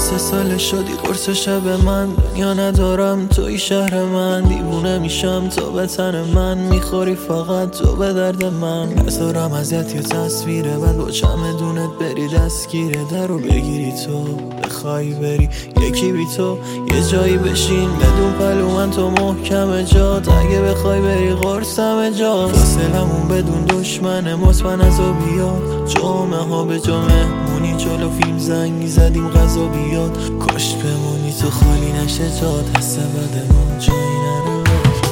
3 سال شدی قرص شب من، دنیا ندارم توی شهر من. دیوونه میشم تو به تن من، میخوری فقط تو به درد من. نذارم ازت یه تصویره بعد با چمدونت بری دستگیره درو بگیری تو بخوای بری یکی بی تو یه جایی بشین بدون پلو من تو محکم جات. اگه بخوای بری قرصم جا فاصلمون بدون دشمن مطمئن از و بیاد. جمعه ها به جمعه مونی جلو فیلم زنگی زدیم غذا بیاد. کاش بمونی تو خالی نشه جات هسته بده ما جایی نره.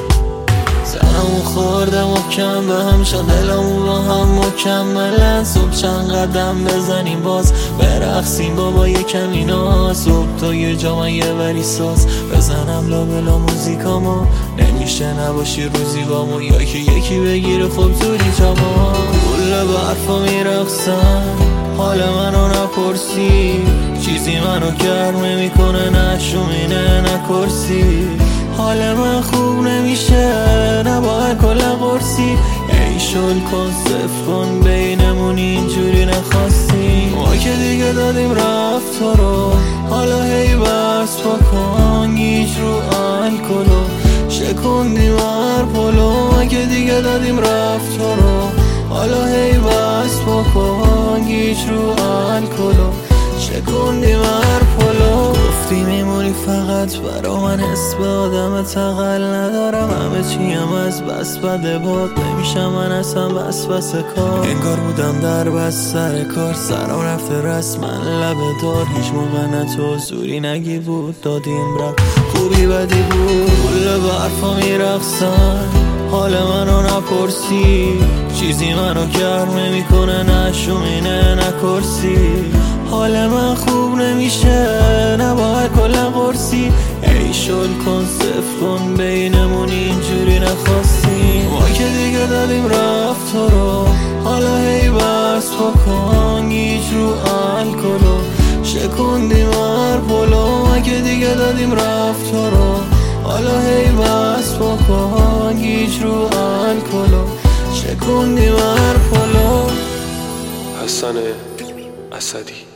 سرمون خورده محکم به هم شد دلمون با هم مکملن. صبح چند قدم بزنیم باز برقصیم بابا یکم اینا. صبح تا یه جا من یه وری ساز بزنم لا بلا موزیکامو. نمیشه نباشی روزی بامو یا که یکی بگیره خب زودی جاما. کل برفا میرقصن حال منو نپرسی، چیزی منو گرم نمیکنه نه شومینه نه کرسی. حال من خوب نمیشه نباید کل قرصی. ای شل کن صفر کن بینمون اینجوری نخواستی. ما که دیگه دادیم رفت تو رو حالا هی بس بکن گیج رو الکلو شکندیم هر پلو. ما که دیگه دادیم رفت تو رو حالا هی بس بکن گیج رو الکلو شکندیم هر پلو. گفتی میمونی فقط برا من حس به آدم تقل ندارم. همه چیم از بس بده باد نمیشم من اصلا بس کار. انگار بودم در بس سر کار سرم رفته رسمن لبه دار. هیچ موقع نه تو زوری نگی بود دادیم رفت خوبی بدی بود. کل برفا میرقصن حال منو نپرسی، چیزی منو گرم نمیکنه نه شومینه نه کرسی. حال من خوب نمیشه نباید کل قرصی. ای شل کن صفر کن بینمون اینجوری نخواستی. ما که دیگه دادیم رفت تو رو حالا هی بس بکن گیج رو الکلو شکندیم هر پلو. ما که دیگه دادیم رفت تو رو حالا هی بس بکن گیج رو الکلو شکندیم هر پلو. حسن اسدی